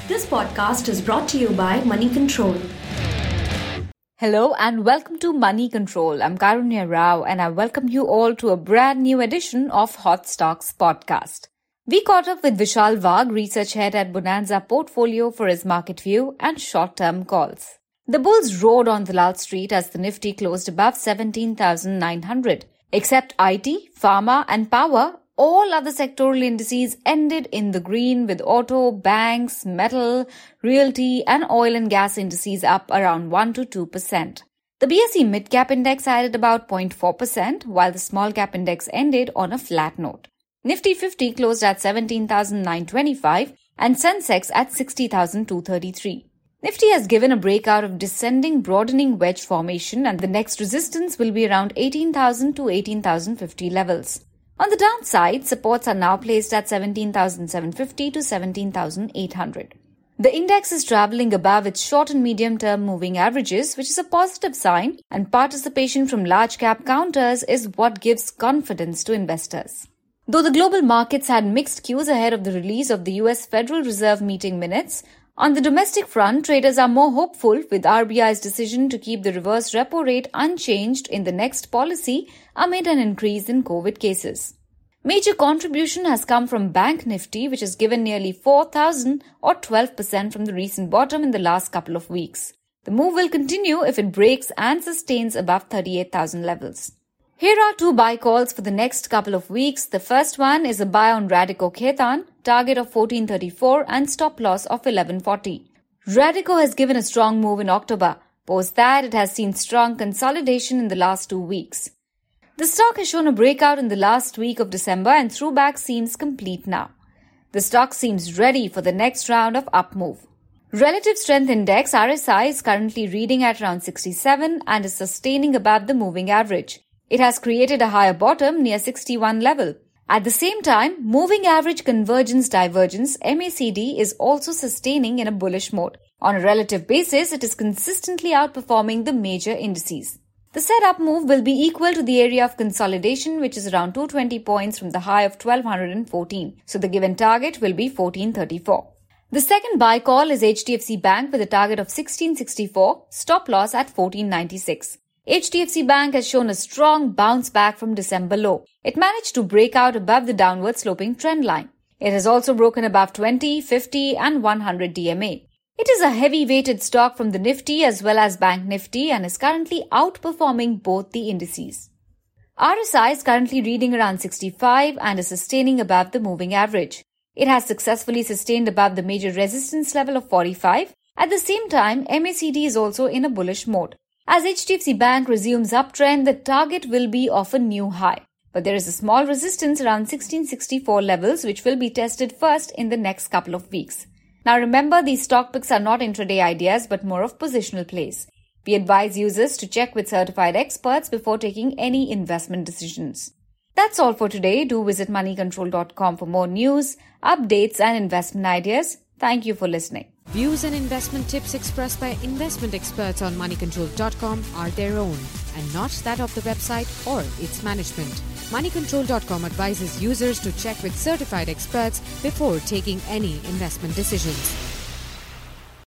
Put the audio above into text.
This podcast is brought to you by Money Control. Hello and welcome to Money Control. I'm Karunya Rao and I welcome you all to a brand new edition of Hot Stocks podcast. We caught up with Vishal Vagh, research head at Bonanza Portfolio, for his market view and short-term calls. The bulls roared on Dalal Street as the Nifty closed above 17,900. Except IT, pharma and power, all other sectoral indices ended in the green, with auto, banks, metal, realty and oil and gas indices up around 1 to 2%. The BSE Mid-Cap Index added about 0.4%, while the Small Cap Index ended on a flat note. Nifty 50 closed at 17,925 and Sensex at 60,233. Nifty has given a breakout of descending broadening wedge formation, and the next resistance will be around 18,000 to 18,050 levels. On the downside, supports are now placed at 17,750 to 17,800. The index is traveling above its short and medium-term moving averages, which is a positive sign, and participation from large-cap counters is what gives confidence to investors. Though the global markets had mixed cues ahead of the release of the US Federal Reserve meeting minutes, on the domestic front, traders are more hopeful, with RBI's decision to keep the reverse repo rate unchanged in the next policy amid an increase in COVID cases. Major contribution has come from Bank Nifty, which has given nearly 4,000 or 12% from the recent bottom in the last couple of weeks. The move will continue if it breaks and sustains above 38,000 levels. Here are two buy calls for the next couple of weeks. The first one is a buy on Radico Khaitan, target of 1434 and stop loss of 1140. Radico has given a strong move in October. Post that, it has seen strong consolidation in the last 2 weeks. The stock has shown a breakout in the last week of December and throwback seems complete now. The stock seems ready for the next round of up move. Relative Strength Index RSI is currently reading at around 67 and is sustaining above the moving average. It has created a higher bottom near 61 level. At the same time, moving average convergence divergence MACD is also sustaining in a bullish mode. On a relative basis, it is consistently outperforming the major indices. The set-up move will be equal to the area of consolidation, which is around 220 points from the high of 1214. So the given target will be 1434. The second buy call is HDFC Bank with a target of 1664, stop loss at 1496. HDFC Bank has shown a strong bounce back from December low. It managed to break out above the downward sloping trend line. It has also broken above 20, 50 and 100 DMA. It is a heavy-weighted stock from the Nifty as well as Bank Nifty and is currently outperforming both the indices. RSI is currently reading around 65 and is sustaining above the moving average. It has successfully sustained above the major resistance level of 45. At the same time, MACD is also in a bullish mode. As HDFC Bank resumes uptrend, the target will be of a new high. But there is a small resistance around 1664 levels which will be tested first in the next couple of weeks. Now remember, these stock picks are not intraday ideas but more of positional plays. We advise users to check with certified experts before taking any investment decisions. That's all for today. Do visit moneycontrol.com for more news, updates and investment ideas. Thank you for listening. Views and investment tips expressed by investment experts on moneycontrol.com are their own and not that of the website or its management. Moneycontrol.com advises users to check with certified experts before taking any investment decisions.